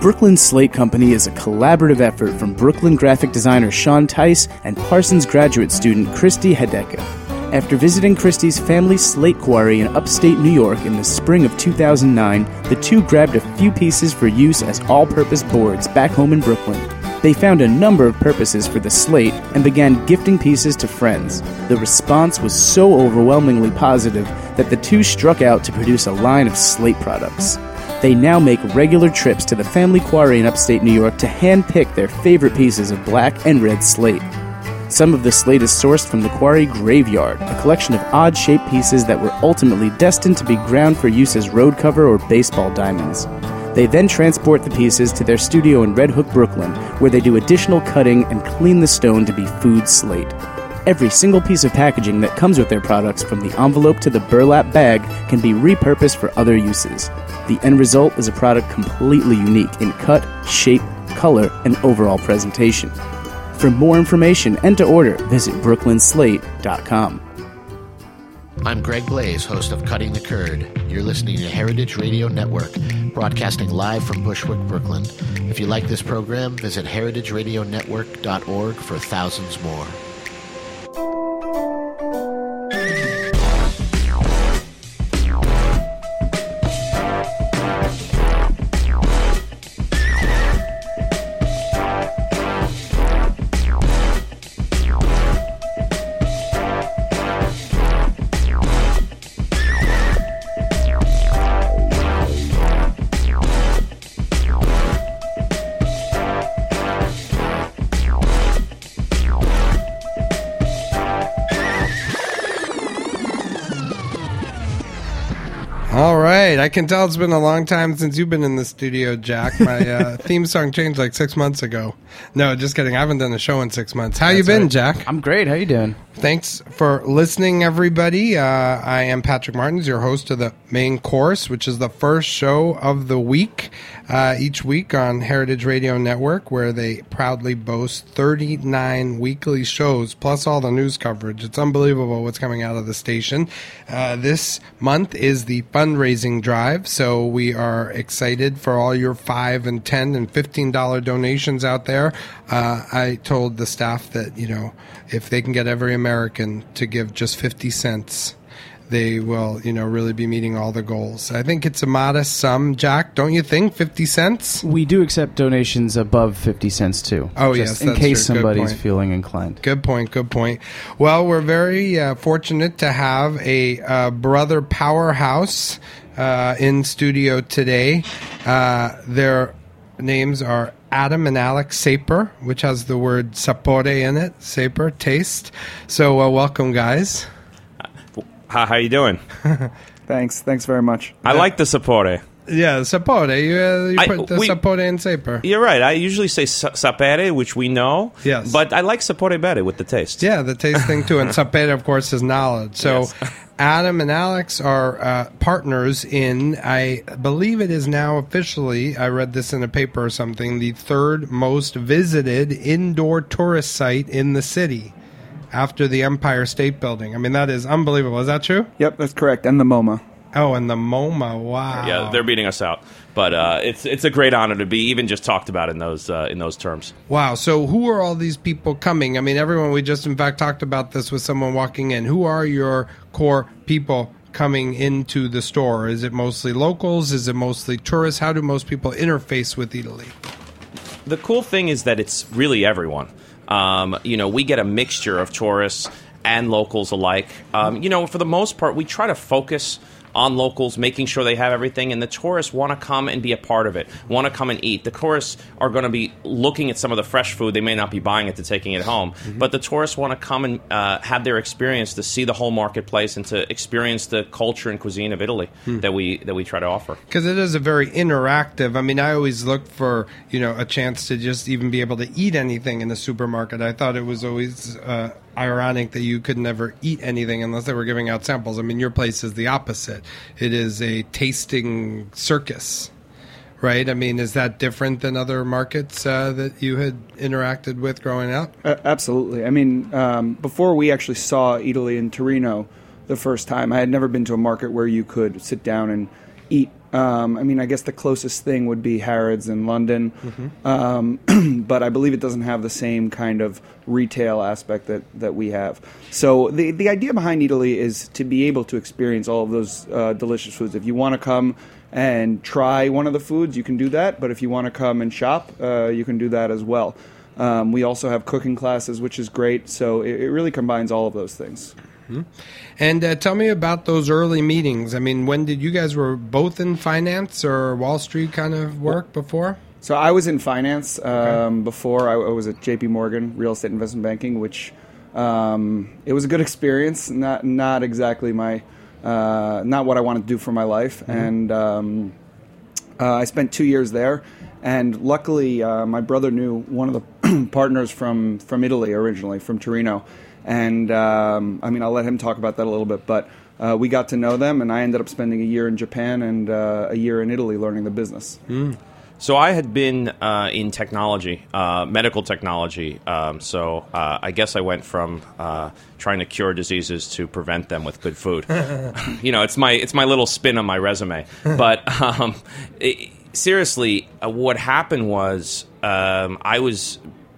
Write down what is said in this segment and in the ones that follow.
Brooklyn Slate Company is a collaborative effort from Brooklyn graphic designer Sean Tice and Parsons graduate student Christy Hedeka. After visiting Christy's family slate quarry in upstate New York in the spring of 2009, the two grabbed a few pieces for use as all-purpose boards back home in Brooklyn. They found a number of purposes for the slate and began gifting pieces to friends. The response was so overwhelmingly positive that the two struck out to produce a line of slate products. They now make regular trips to the family quarry in upstate New York to hand-pick their favorite pieces of black and red slate. Some of the slate is sourced from the quarry graveyard, a collection of odd-shaped pieces that were ultimately destined to be ground for use as road cover or baseball diamonds. They then transport the pieces to their studio in Red Hook, Brooklyn, where they do additional cutting and clean the stone to be food slate. Every single piece of packaging that comes with their products, from the envelope to the burlap bag, can be repurposed for other uses. The end result is a product completely unique in cut, shape, color, and overall presentation. For more information and to order, visit brooklynslate.com. I'm Greg Blaze, host of Cutting the Curd. You're listening to Heritage Radio Network, broadcasting live from Bushwick, Brooklyn. If you like this program, visit heritageradionetwork.org for thousands more. I can tell it's been a long time since you've been in the studio, Jack. My theme song changed like 6 months ago. No, just kidding. I haven't done a show in 6 months. How you been, right, Jack? I'm great. How you doing? Thanks for listening, everybody. I am Patrick Martins, your host of the Main Course, which is the first show of the week, each week on Heritage Radio Network, where they proudly boast 39 weekly shows, plus all the news coverage. It's unbelievable what's coming out of the station. This month is the fundraising drive, so we are excited for all your $5 and $10 and $15 donations out there. I told the staff that, if they can get every American to give just 50 cents, they will, really be meeting all the goals. I think it's a modest sum, Jack, don't you think? 50 cents? We do accept donations above 50 cents, too. Oh, yes, in case somebody's feeling inclined. Good point. Well, we're very fortunate to have a brother powerhouse in studio today. Their names are Adam and Alex Saper, which has the word sapore in it. Saper, taste. So welcome, guys. How you doing? Thanks very much. I like the sapore. Yeah, sapore. You put the sapore in Saper. You're right. I usually say sapere, which we know. Yes. But I like sapore better with the taste. Yeah, the taste thing too. And sapere, of course, is knowledge. So yes. Adam and Alex are partners in, I believe it is now officially, I read this in a paper or something, the third most visited indoor tourist site in the city, after the Empire State Building. I mean, that is unbelievable. Is that true? Yep, that's correct. And the MoMA. Oh, and the MoMA. Wow. Yeah, they're beating us out. But it's a great honor to be even just talked about in those terms. Wow. So who are all these people coming? I mean, everyone, we just, in fact, talked about this with someone walking in. Who are your core people coming into the store? Is it mostly locals? Is it mostly tourists? How do most people interface with Italy? The cool thing is that it's really everyone. We get a mixture of tourists and locals alike. For the most part, we try to focus on locals, making sure they have everything, and the tourists want to come and be a part of it, want to come and eat. The tourists are going to be looking at some of the fresh food. They may not be buying it to taking it home, but the tourists want to come and have their experience, to see the whole marketplace and to experience the culture and cuisine of Italy that we try to offer. Because it is a very interactive. I mean, I always look for a chance to just even be able to eat anything in a supermarket. I thought it was always ironic that you could never eat anything unless they were giving out samples. I mean, your place is the opposite. It is a tasting circus, right? I mean, is that different than other markets that you had interacted with growing up? Absolutely. I mean, before we actually saw Italy in Torino the first time, I had never been to a market where you could sit down and eat I mean, I guess the closest thing would be Harrods in London, but I believe it doesn't have the same kind of retail aspect that we have. So the idea behind Eataly is to be able to experience all of those delicious foods. If you want to come and try one of the foods, you can do that, but if you want to come and shop, you can do that as well. We also have cooking classes, which is great, so it really combines all of those things. And tell me about those early meetings. I mean, when did you guys were both in finance or Wall Street kind of work before? So I was in finance before. I was at J.P. Morgan, real estate investment banking, which it was a good experience. Not exactly my not what I wanted to do for my life. And I spent 2 years there. And luckily, my brother knew one of the partners from Italy originally, from Torino. And, I mean, I'll let him talk about that a little bit, but we got to know them, and I ended up spending a year in Japan and a year in Italy learning the business. So I had been in technology, medical technology, so I guess I went from trying to cure diseases to prevent them with good food. It's my little spin on my resume. But seriously, what happened was I was...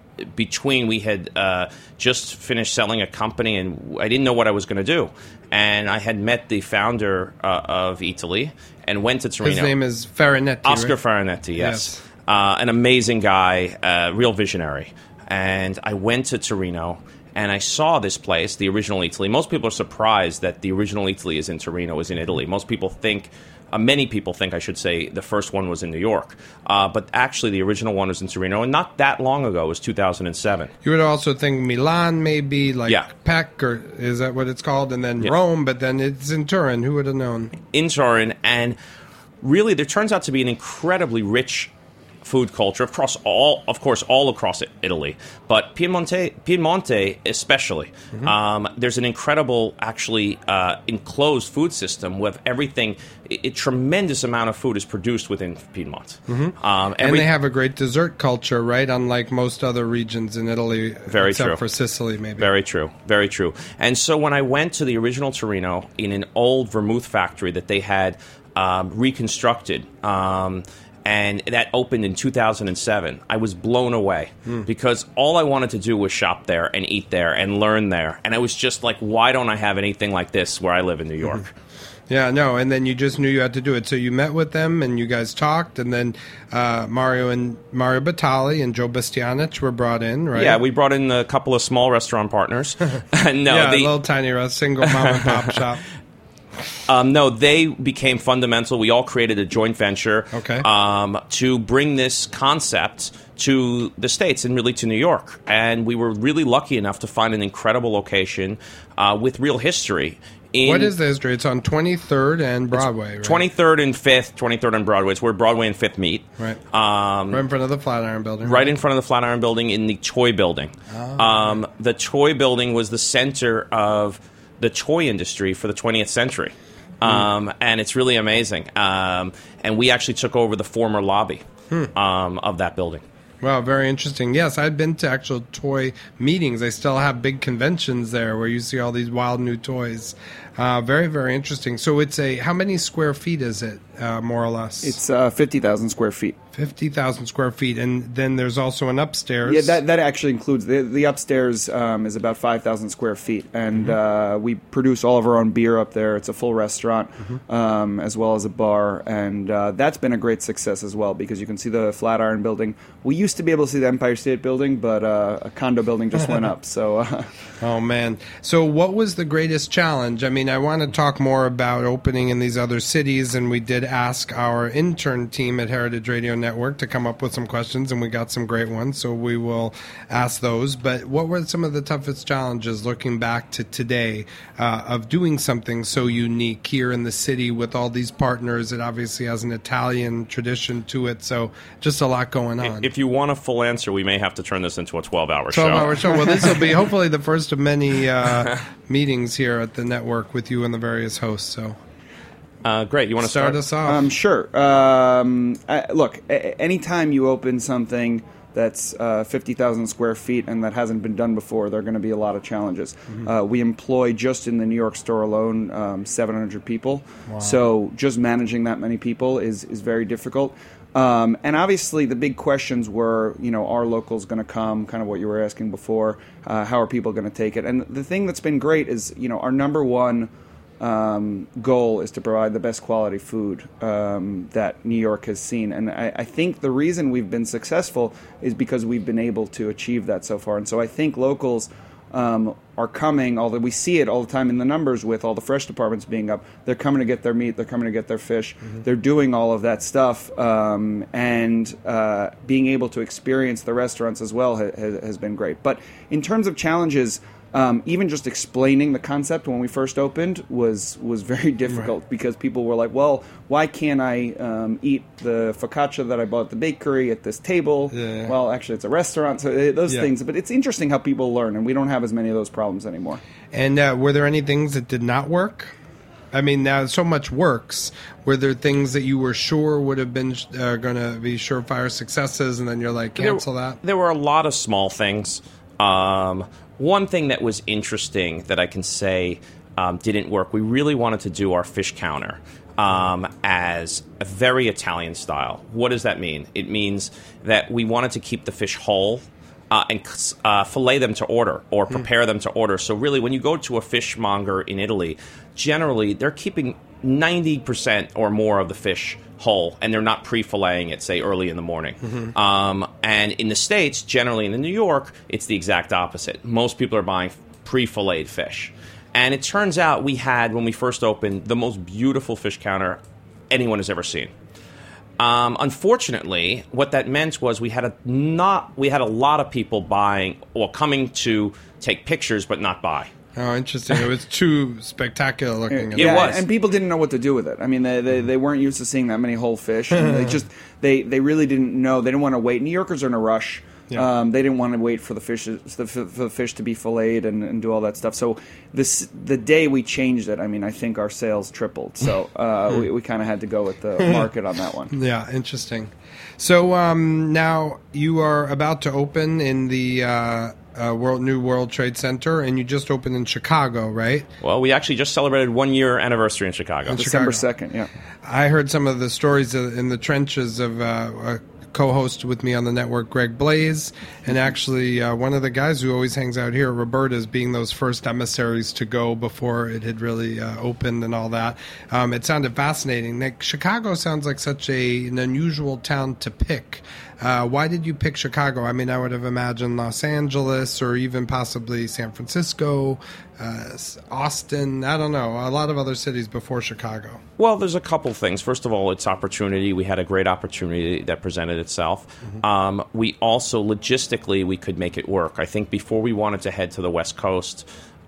we had just finished selling a company, and I didn't know what I was going to do. And I had met the founder of Eataly and went to Torino. His name is Farinetti, Oscar right? Farinetti, yes. An amazing guy, real visionary. And I went to Torino, and I saw this place, the original Eataly. Most people are surprised that the original Eataly is in Torino, is in Italy. Most people think... many people think, I should say, the first one was in New York. But actually, the original one was in Torino, and not that long ago. It was 2007. You would also think Milan, maybe, like Pec, or is that what it's called? And then Rome, but then it's in Turin. Who would have known? In Turin, and really, there turns out to be an incredibly rich food culture all across Italy, but Piemonte especially. There's an incredible, actually, enclosed food system with everything. A tremendous amount of food is produced within Piedmont. And they have a great dessert culture, right? Unlike most other regions in Italy, except for Sicily, maybe. Very true, very true. And so when I went to the original Torino in an old vermouth factory that they had reconstructed, and that opened in 2007. I was blown away because all I wanted to do was shop there and eat there and learn there. And I was just like, why don't I have anything like this where I live in New York? Yeah, no, and then you just knew you had to do it. So you met with them and you guys talked, and then Mario Batali and Joe Bastianich were brought in, right? Yeah, we brought in a couple of small restaurant partners. A little tiny single mom and pop shop. No, they became fundamental. We all created a joint venture to bring this concept to the States and really to New York. And we were really lucky enough to find an incredible location with real history. What is the history? It's on 23rd and Broadway, right? 23rd and 5th, 23rd and Broadway. It's where Broadway and 5th meet. Right. Right in front of the Flatiron Building. Right in front of the Flatiron Building in the Toy Building. The Toy Building was the center of the toy industry for the 20th century. And it's really amazing. And we actually took over the former lobby of that building. Wow, very interesting. Yes, I've been to actual toy meetings. They still have big conventions there where you see all these wild new toys. Very, very interesting. So it's how many square feet is it, more or less? It's 50,000 square feet. 50,000 square feet. And then there's also an upstairs. Yeah, that actually includes, the upstairs is about 5,000 square feet. And we produce all of our own beer up there. It's a full restaurant, as well as a bar. And that's been a great success as well, because you can see the Flatiron Building. We used to be able to see the Empire State Building, but a condo building just went up. So, oh, man. So what was the greatest challenge? I mean, I want to talk more about opening in these other cities, and we did ask our intern team at Heritage Radio Network to come up with some questions, and we got some great ones, so we will ask those. But what were some of the toughest challenges looking back to today of doing something so unique here in the city with all these partners? It obviously has an Italian tradition to it, so just a lot going on. If you want a full answer, we may have to turn this into a 12-hour show. 12-hour show. Well, this will be hopefully the first of many meetings here at the network with you and the various hosts. So Great. You want to start us off? Sure. Look, anytime you open something that's 50,000 square feet and that hasn't been done before, there are going to be a lot of challenges. We employ, just in the New York store alone, 700 people. Wow. So just managing that many people is very difficult. And obviously the big questions were, are locals going to come, kind of what you were asking before, how are people going to take it? And the thing that's been great is, our number one goal is to provide the best quality food that New York has seen. And I think the reason we've been successful is because we've been able to achieve that so far. And so I think locals are coming, although we see it all the time in the numbers with all the fresh departments being up. They're coming to get their meat. They're coming to get their fish. They're doing all of that stuff. And being able to experience the restaurants as well has been great. But in terms of challenges, even just explaining the concept when we first opened was very difficult, because people were like, well, why can't I eat the focaccia that I bought at the bakery at this table? Yeah. Well, actually, it's a restaurant, so those things. But it's interesting how people learn, and we don't have as many of those problems anymore. And were there any things that did not work? I mean, now so much works. Were there things that you were sure would have been going to be surefire successes, and then you're like, cancel that? There were a lot of small things. One thing that was interesting that I can say didn't work, we really wanted to do our fish counter as a very Italian style. What does that mean? It means that we wanted to keep the fish whole and fillet them to order or prepare them to order. So really, when you go to a fishmonger in Italy, generally they're keeping 90% or more of the fish whole, and they're not pre-filleting it, say, early in the morning. And in the States, generally, and in New York, it's the exact opposite. Most people are buying pre-filleted fish. And it turns out we had, when we first opened, the most beautiful fish counter anyone has ever seen. Unfortunately, what that meant was we had a lot of people buying or coming to take pictures but not buy. Oh, interesting. It was too spectacular looking. It was. And people didn't know what to do with it. I mean, they weren't used to seeing that many whole fish. And they really didn't know. They didn't want to wait. New Yorkers are in a rush. Yeah. They didn't want to wait for the fish to be filleted and do all that stuff. So the day we changed it, I mean, I think our sales tripled. So we kind of had to go with the market on that one. Yeah, interesting. So now you are about to open in the New World Trade Center, and you just opened in Chicago, right? Well, we actually just celebrated 1 year anniversary in Chicago. December 2nd, yeah. I heard some of the stories in the trenches of a co-host with me on the network, Greg Blaze, and actually one of the guys who always hangs out here, Roberta's, being those first emissaries to go before it had really opened and all that. It sounded fascinating. Like, Chicago sounds like such an unusual town to pick. Why did you pick Chicago? I mean, I would have imagined Los Angeles or even possibly San Francisco, Austin, I don't know, a lot of other cities before Chicago. Well, there's a couple things. First of all, it's opportunity. We had a great opportunity that presented itself. We also, logistically, we could make it work. I think before we wanted to head to the West Coast,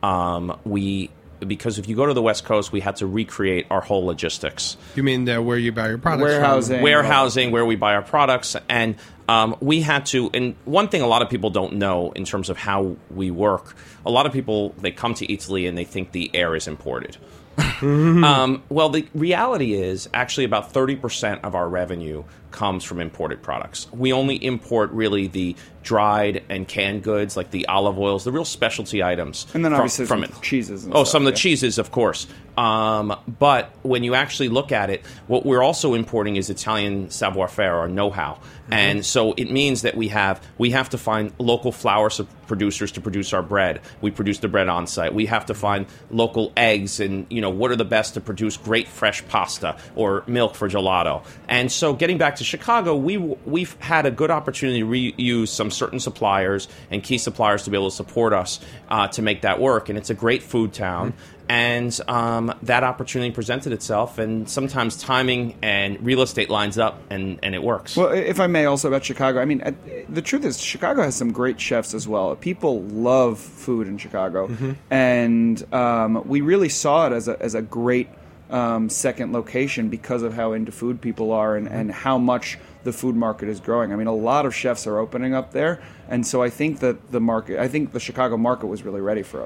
because if you go to the West Coast, we had to recreate our whole logistics. You mean where you buy your products Warehousing, where we buy our products. And we had to, and one thing a lot of people don't know in terms of how we work, a lot of people, they come to Italy and they think the air is imported. Well, the reality is actually about 30% of our revenue comes from imported products. We only import really the dried and canned goods, like the olive oils, the real specialty items. And then obviously from cheeses and stuff. Some of the cheeses, of course. But when you actually look at it, what we're also importing is Italian savoir-faire, or know-how. And so it means that we have to find local flour producers to produce our bread. We produce the bread on site. We have to find local eggs and, what are the best to produce great fresh pasta or milk for gelato. And so getting back to Chicago, we've had a good opportunity to reuse some certain suppliers and key suppliers to be able to support us to make that work. And it's a great food town. And that opportunity presented itself, and sometimes timing and real estate lines up, and it works. Well, if I may also about Chicago, I mean, the truth is Chicago has some great chefs as well. People love food in Chicago, and we really saw it as a great second location because of how into food people are and how much the food market is growing. I mean, a lot of chefs are opening up there, and so I think that the Chicago market was really ready for us there.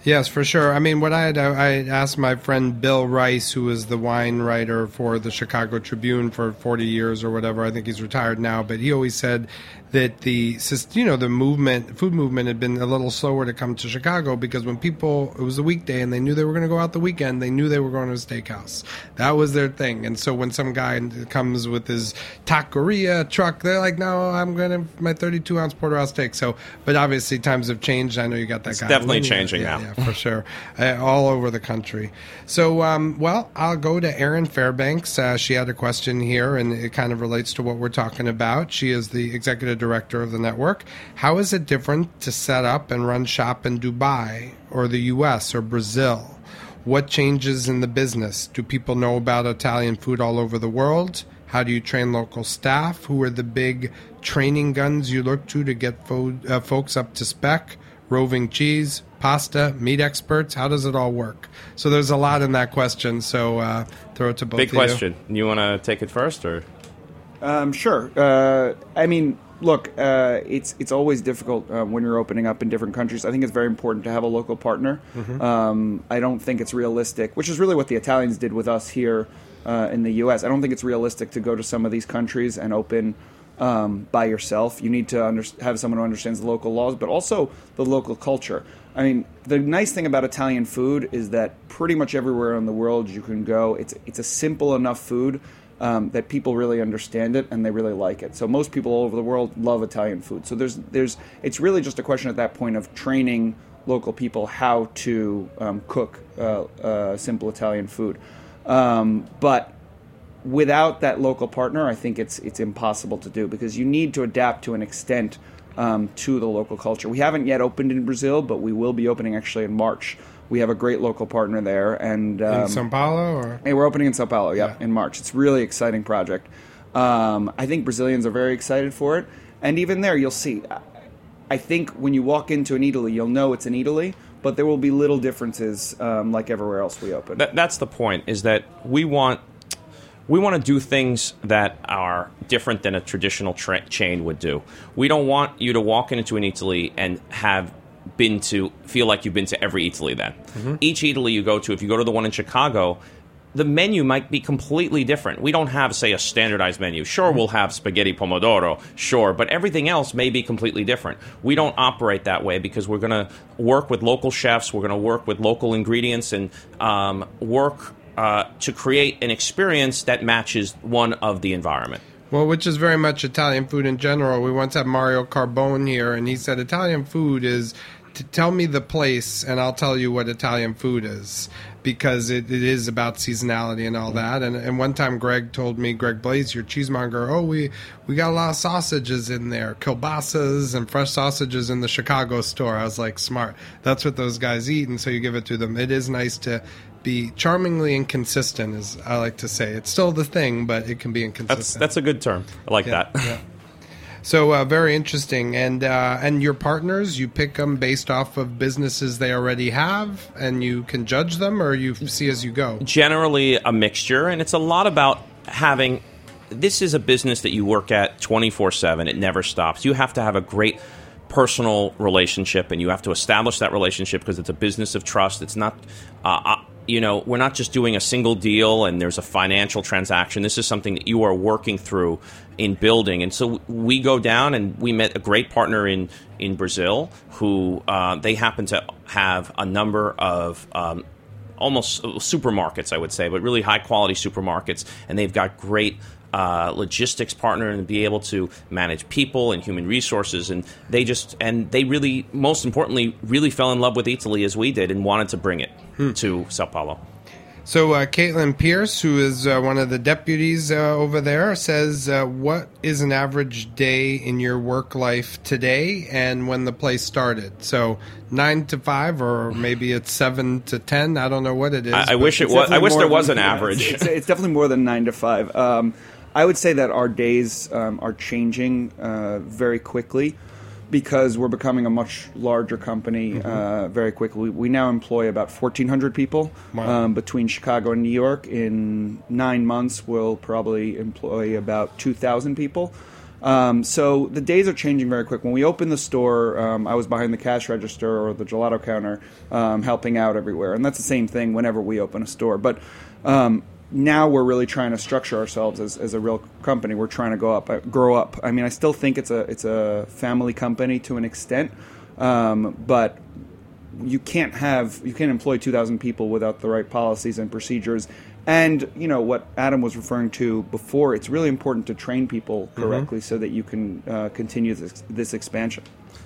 Yes, for sure. I mean, what I asked my friend Bill Rice, who was the wine writer for the Chicago Tribune for 40 years or whatever. I think he's retired now, but he always said that the food movement had been a little slower to come to Chicago because when people, it was a weekday and they knew they were going to go out the weekend, they knew they were going to a steakhouse. That was their thing. And so when some guy comes with his taqueria truck, they're like, no, I'm going to my 32-ounce porterhouse steak. So, but obviously times have changed. I know you got that guy. It's definitely changing now. Yeah, for sure. All over the country. So, well, I'll go to Erin Fairbanks. She had a question here, and it kind of relates to what we're talking about. She is the executive director of the network. How is it different to set up and run shop in Dubai or the U.S. or Brazil? What changes in the business? Do people know about Italian food all over the world? How do you train local staff? Who are the big training guns you look to get folks up to spec? Roving cheese, pasta, meat experts. How does it all work? So there's a lot in that question. So throw it to both of you. Big question. You want to take it first, or? Sure. I mean, look, it's always difficult when you're opening up in different countries. I think it's very important to have a local partner. Mm-hmm. I don't think it's realistic, which is really what the Italians did with us here in the U.S. I don't think it's realistic to go to some of these countries and open by yourself. You need to have someone who understands the local laws, but also the local culture. I mean, the nice thing about Italian food is that pretty much everywhere in the world you can go, it's a simple enough food that people really understand it and they really like it. So most people all over the world love Italian food. So it's really just a question at that point of training local people how to cook simple Italian food. But without that local partner, I think it's impossible to do because you need to adapt to an extent to the local culture. We haven't yet opened in Brazil, but we will be opening actually in March. We have a great local partner there. And in Sao Paulo? Or? Hey, we're opening in Sao Paulo, yeah, in March. It's a really exciting project. I think Brazilians are very excited for it. And even there, you'll see. I think when you walk into an Italy, you'll know it's an Italy, but there will be little differences like everywhere else we open. That's the point, is that we want to do things that are different than a traditional chain would do. We don't want you to walk into an Italy and feel like you've been to every Italy then. Mm-hmm. Each Italy you go to, if you go to the one in Chicago, the menu might be completely different. We don't have, say, a standardized menu. Sure, we'll have spaghetti pomodoro, sure, but everything else may be completely different. We don't operate that way because we're going to work with local chefs, we're going to work with local ingredients, and work to create an experience that matches one of the environment. Well, which is very much Italian food in general. We once had Mario Carbone here, and he said Italian food is to tell me the place, and I'll tell you what Italian food is, because it is about seasonality and all that. And one time Greg told me, Greg Blaze, your cheesemonger, we got a lot of sausages in there, kielbasas and fresh sausages in the Chicago store. I was like, smart. That's what those guys eat, and so you give it to them. It is nice to be charmingly inconsistent, as I like to say. It's still the thing, but it can be inconsistent. That's a good term. I like that. Yeah. So very interesting. And your partners, you pick them based off of businesses they already have, and you can judge them, or you see as you go? Generally a mixture, and it's a lot about having... This is a business that you work at 24/7. It never stops. You have to have a great personal relationship, and you have to establish that relationship because it's a business of trust. It's not... we're not just doing a single deal and there's a financial transaction. This is something that you are working through in building. And so we go down, and we met a great partner in Brazil who they happen to have a number of almost supermarkets, I would say, but really high-quality supermarkets. And they've got great logistics partner and be able to manage people and human resources. And they really, most importantly, really fell in love with Italy as we did and wanted to bring it to Sao Paulo. So Caitlin Pierce, who is one of the deputies over there, says, what is an average day in your work life today and when the place started? So 9 to 5, or maybe it's 7 to 10. I don't know what it is. I wish it was. I wish there was an average. It's definitely more than 9 to 5. I would say that our days are changing very quickly because we're becoming a much larger company very quickly. We now employ about 1,400 people between Chicago and New York. In 9 months, we'll probably employ about 2,000 people. So the days are changing very quick. When we opened the store, I was behind the cash register or the gelato counter, helping out everywhere. And that's the same thing whenever we open a store. But now we're really trying to structure ourselves as a real company. We're trying to grow up. I mean, I still think it's a family company to an extent, but you can't employ 2,000 people without the right policies and procedures. And, what Adam was referring to before, it's really important to train people correctly so that you can continue this expansion.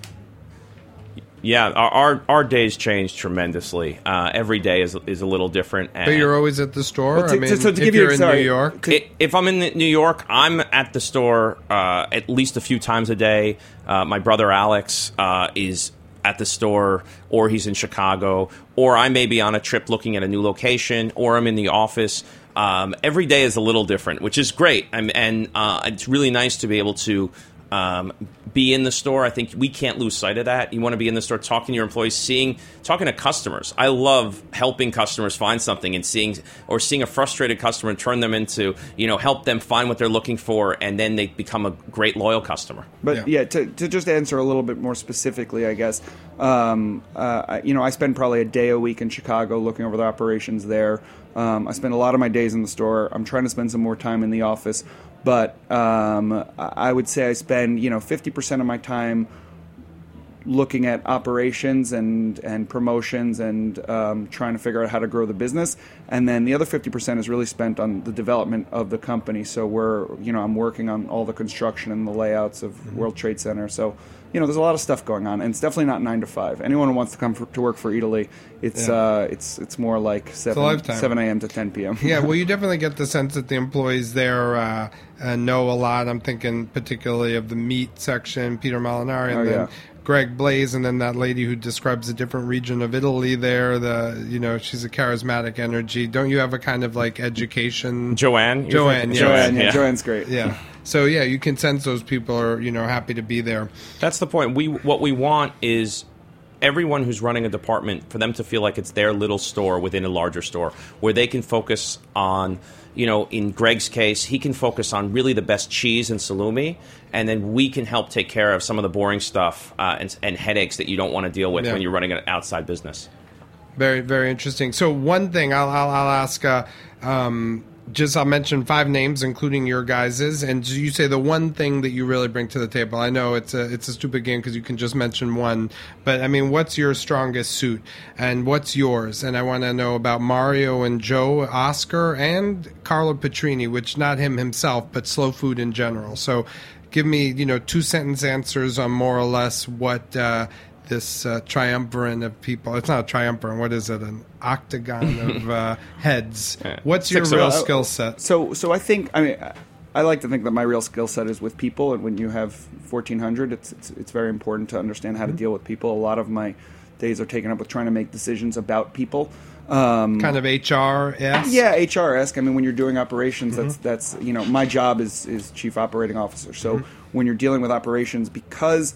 Yeah, our days change tremendously. Every day is a little different. But you're always at the store? Well, if you're in New York? If I'm in New York, I'm at the store at least a few times a day. My brother Alex is at the store, or he's in Chicago, or I may be on a trip looking at a new location, or I'm in the office. Every day is a little different, which is great. And it's really nice to be able to be in the store. I think we can't lose sight of that. You want to be in the store talking to your employees, talking to customers. I love helping customers find something and seeing a frustrated customer and turn them into, help them find what they're looking for, and then they become a great loyal customer. But to just answer a little bit more specifically, I guess, I spend probably a day a week in Chicago looking over the operations there. I spend a lot of my days in the store. I'm trying to spend some more time in the office. But I would say I spend 50% of my time looking at operations and promotions and trying to figure out how to grow the business, and then the other 50% is really spent on the development of the company. So I'm working on all the construction and the layouts of World Trade Center. So there's a lot of stuff going on, and it's definitely not 9 to 5. Anyone who wants to come to work for Eataly, it's more like 7 a.m. to 10 p.m. Yeah, well, you definitely get the sense that the employees there know a lot. I'm thinking particularly of the meat section, Peter Molinari, and then Greg Blaze, and then that lady who describes a different region of Italy there. She's a charismatic energy. Don't you have a kind of like education? Joanne, Joanne's great. Yeah. So you can sense those people are happy to be there. That's the point. What we want is everyone who's running a department, for them to feel like it's their little store within a larger store, where they can focus on, in Greg's case, he can focus on really the best cheese and salumi, and then we can help take care of some of the boring stuff and headaches that you don't want to deal with when you're running an outside business. Very, very interesting. So one thing I'll ask, I'll mention 5 names, including your guys's, and you say the one thing that you really bring to the table. I know it's a stupid game because you can just mention one, but I mean, what's your strongest suit, and what's yours? And I want to know about Mario and Joe Oscar and Carlo Petrini, which not him himself, but slow food in general. So give me 2-sentence answers on more or less what this triumvirate of people. It's not a triumvirate. What is it? An octagon of heads. What's your real skill set? So I think, I like to think that my real skill set is with people. And when you have 1,400, it's very important to understand how to deal with people. A lot of my days are taken up with trying to make decisions about people. Kind of HR-esque? Yeah, HR-esque. I mean, when you're doing operations, that's my job is chief operating officer. So when you're dealing with operations, because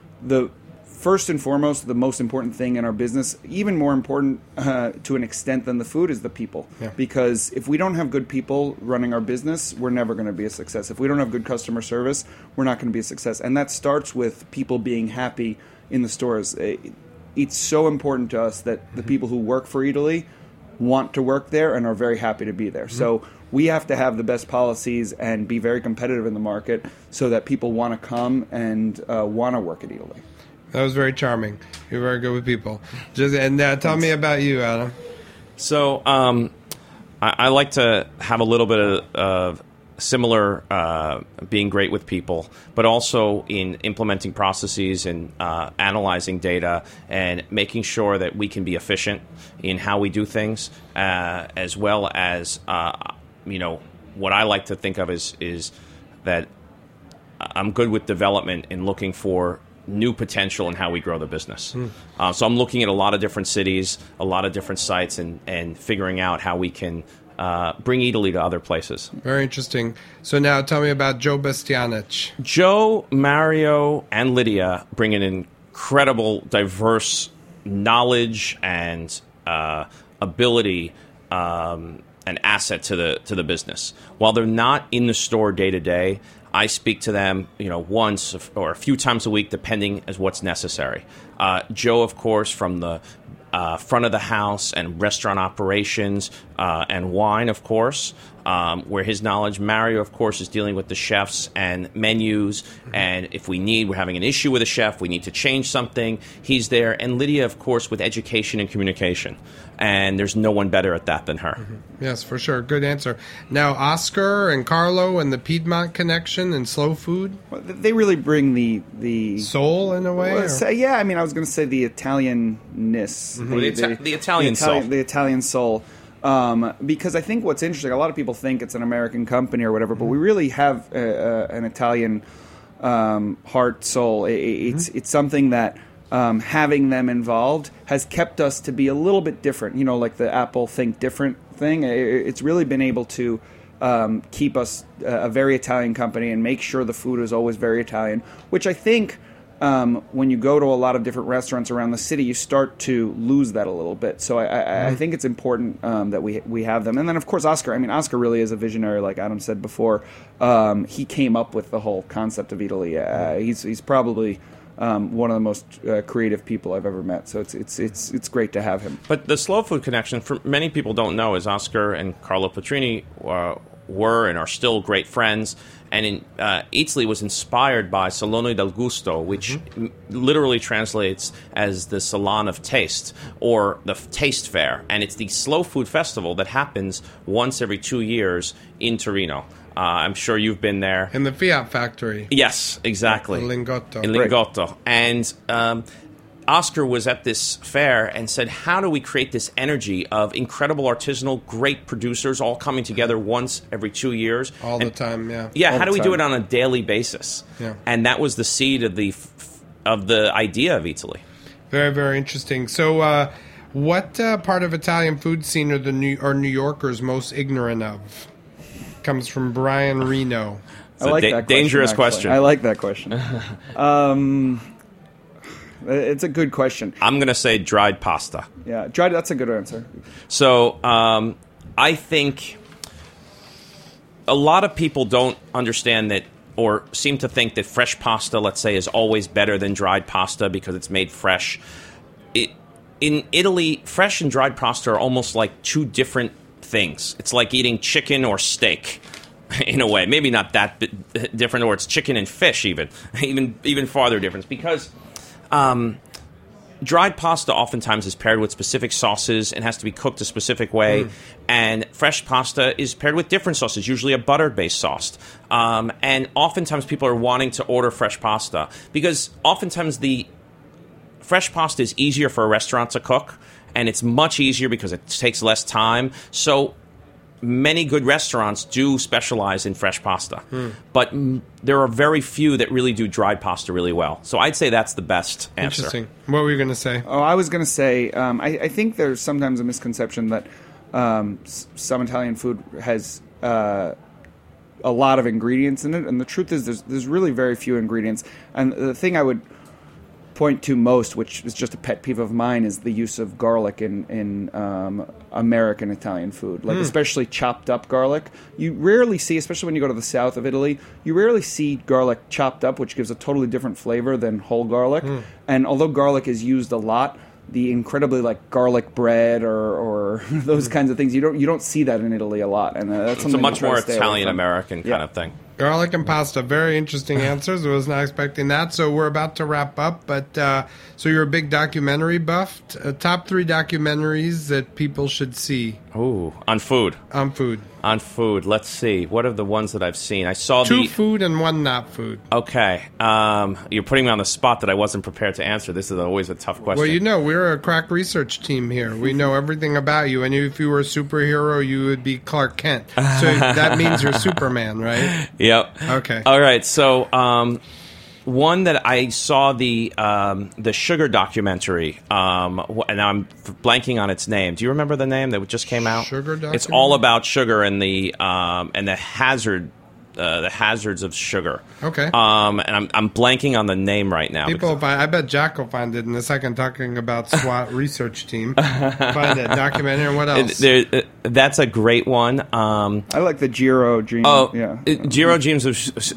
first and foremost, the most important thing in our business, even more important to an extent than the food, is the people. Yeah. Because if we don't have good people running our business, we're never going to be a success. If we don't have good customer service, we're not going to be a success. And that starts with people being happy in the stores. It's so important to us that the people who work for Eataly want to work there and are very happy to be there. So we have to have the best policies and be very competitive in the market so that people want to come and want to work at Eataly. That was very charming. You're very good with people. Tell me about you, Adam. So I like to have a little bit of similar being great with people, but also in implementing processes and analyzing data and making sure that we can be efficient in how we do things, as well as what I like to think of is that I'm good with development and looking for new potential in how we grow the business. So I'm looking at a lot of different cities, a lot of different sites, and figuring out how we can bring Eataly to other places. Very interesting. So now tell me about Joe Bastianich. Joe, Mario, and Lydia bring an incredible, diverse knowledge and ability an asset to the business. While they're not in the store day to day, I speak to them, once or a few times a week, depending as what's necessary. Joe, of course, from the front of the house and restaurant operations and wine, of course, where his knowledge. Mario, of course, is dealing with the chefs and menus. And if we're having an issue with a chef, we need to change something, he's there. And Lydia, of course, with education and communication. And there's no one better at that than her. Yes, for sure. Good answer. Now, Oscar and Carlo and the Piedmont connection and slow food? Well, they really bring the soul in a way? I was going to say the Italian-ness. The Italian soul. The Italian soul. Because I think what's interesting, a lot of people think it's an American company or whatever, but we really have an Italian heart, soul. It's something that having them involved has kept us to be a little bit different. Like the Apple Think Different thing. It's really been able to keep us a very Italian company and make sure the food is always very Italian, which I think when you go to a lot of different restaurants around the city, you start to lose that a little bit. So I think it's important that we have them. And then, of course, Oscar. I mean, Oscar really is a visionary, like Adam said before. He came up with the whole concept of Italy. He's probably one of the most creative people I've ever met. So it's great to have him. But the slow food connection, for many people don't know, is Oscar and Carlo Petrini were and are still great friends. And Eatsley was inspired by Salone del Gusto, which literally translates as the Salon of Taste, or the Taste Fair. And it's the slow food festival that happens once every 2 years in Torino. I'm sure you've been there. In the Fiat factory. Yes, exactly. In Lingotto. In Lingotto. And Oscar was at this fair and said, how do we create this energy of incredible artisanal, great producers all coming together once every 2 years? All the time, yeah. Yeah, how do we do it on a daily basis? Yeah. And that was the seed of the idea of Italy. Very, very interesting. So what part of Italian food scene are New Yorkers most ignorant of? Comes from Brian Reno. I like that question, dangerous question. I like that question. It's a good question. I'm going to say dried pasta. Yeah, dried. That's a good answer. So I think a lot of people don't understand that, or seem to think that fresh pasta, let's say, is always better than dried pasta because it's made fresh. In Italy, fresh and dried pasta are almost like two different things. It's like eating chicken or steak, in a way. Maybe not that different, or it's chicken and fish even farther difference, because dried pasta oftentimes is paired with specific sauces and has to be cooked a specific way, and fresh pasta is paired with different sauces, usually a butter-based sauce. And oftentimes people are wanting to order fresh pasta because oftentimes the fresh pasta is easier for a restaurant to cook, and it's much easier because it takes less time. So many good restaurants do specialize in fresh pasta. But there are very few that really do dried pasta really well. So I'd say that's the best answer. Interesting. What were you going to say? Oh, I was going to say, I think there's sometimes a misconception that some Italian food has a lot of ingredients in it. And the truth is there's really very few ingredients. And the thing I would point to most, which is just a pet peeve of mine, is the use of garlic in American Italian food, like especially chopped up garlic. You rarely see, especially when you go to the south of Italy, you rarely see garlic chopped up, which gives a totally different flavor than whole garlic. And although garlic is used a lot, the incredibly like garlic bread or those kinds of things, you don't see that in Italy a lot, and that's it's a much more Italian American kind of thing. Garlic and pasta, very interesting answers. I was not expecting that. So we're about to wrap up, but so you're a big documentary buff. Top 3 documentaries that people should see. Ooh, on food. On food. On food. Let's see. What are the ones that I've seen? I saw 2 food and 1 not food. Okay. You're putting me on the spot that I wasn't prepared to answer. This is always a tough question. Well, we're a crack research team here. We know everything about you. And if you were a superhero, you would be Clark Kent. So that means you're Superman, right? Yep. Okay. All right. So one that I saw the sugar documentary, and I'm blanking on its name. Do you remember the name that just came out? Sugar documentary? It's all about sugar and the hazard the hazards of sugar. Okay. And I'm blanking on the name right now. I bet Jack will find it in a second. Talking about SWAT research team, find it documentary. And what else? That's a great one. I like the Jiro Dream. Jiro Dreams of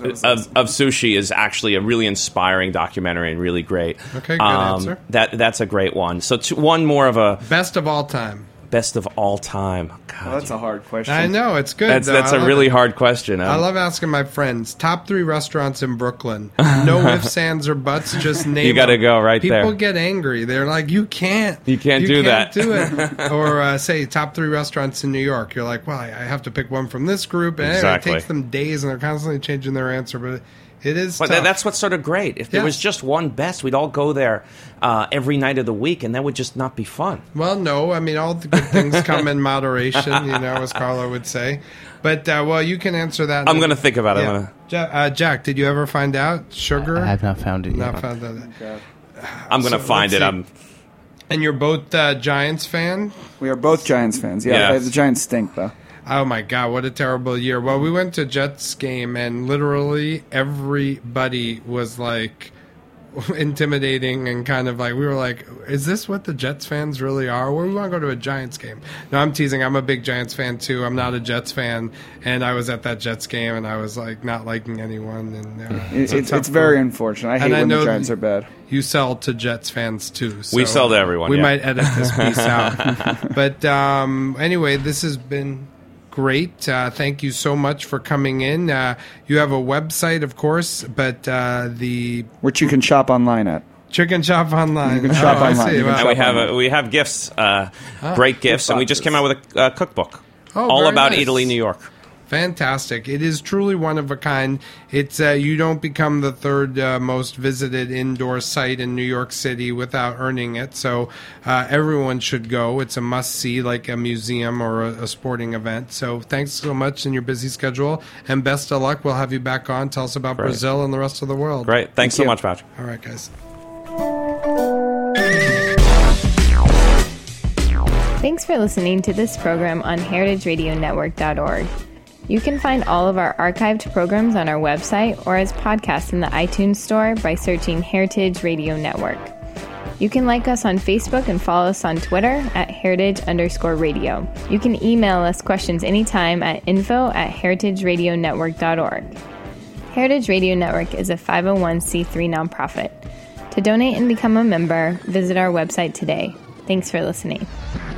Sushi is actually a really inspiring documentary and really great. Okay, good answer. That's a great one. So one more of a best of all time. Best of all time. God, well, that's a hard question. I know, it's good. That's a really hard question. I love asking my friends. Top 3 restaurants in Brooklyn. No ifs, ands, or buts. Just name You got to go right People there. People get angry. They're like, you can't do that. Do it. Or say top 3 restaurants in New York. You're like, well, I have to pick one from this group. And exactly. It takes them days, and they're constantly changing their answer. But it is tough. That's what's sort of great. If there was just one best, we'd all go there every night of the week, and that would just not be fun. Well, no. I mean, all the good things come in moderation, as Carlo would say. But, you can answer that. I'm going to think about it. Jack, did you ever find out sugar? I have not found it yet. Not found out. Okay. I'm going to find it. And you're both Giants fan? We are both Giants fans. Yeah. The Giants stink, though. Oh, my God, what a terrible year. Well, we went to Jets game, and literally everybody was, like, intimidating and kind of like, we were like, is this what the Jets fans really are? Well, we want to go to a Giants game. No, I'm teasing. I'm a big Giants fan, too. I'm not a Jets fan, and I was at that Jets game, and I was, like, not liking anyone. And it's very unfortunate. I hate when the Giants are bad. You sell to Jets fans, too. So we sell to everyone, We might edit this piece out. But anyway, this has been great. Thank you so much for coming in. You have a website, of course, but which you can shop online at. Chicken Shop Online. You can shop online. And we have gifts, great gifts, and we just came out with a cookbook all about Italy, New York. Fantastic. It is truly one of a kind. It's you don't become the third most visited indoor site in New York City without earning it. So everyone should go. It's a must-see, like a museum or a sporting event. So thanks so much in your busy schedule, and best of luck. We'll have you back on. Tell us about Brazil and the rest of the world. Great. Thanks so much, Patrick. All right, guys. Thanks for listening to this program on heritageradionetwork.org. You can find all of our archived programs on our website or as podcasts in the iTunes Store by searching Heritage Radio Network. You can like us on Facebook and follow us on Twitter at heritage_radio. You can email us questions anytime at info@heritageradionetwork.org. Heritage Radio Network is a 501c3 nonprofit. To donate and become a member, visit our website today. Thanks for listening.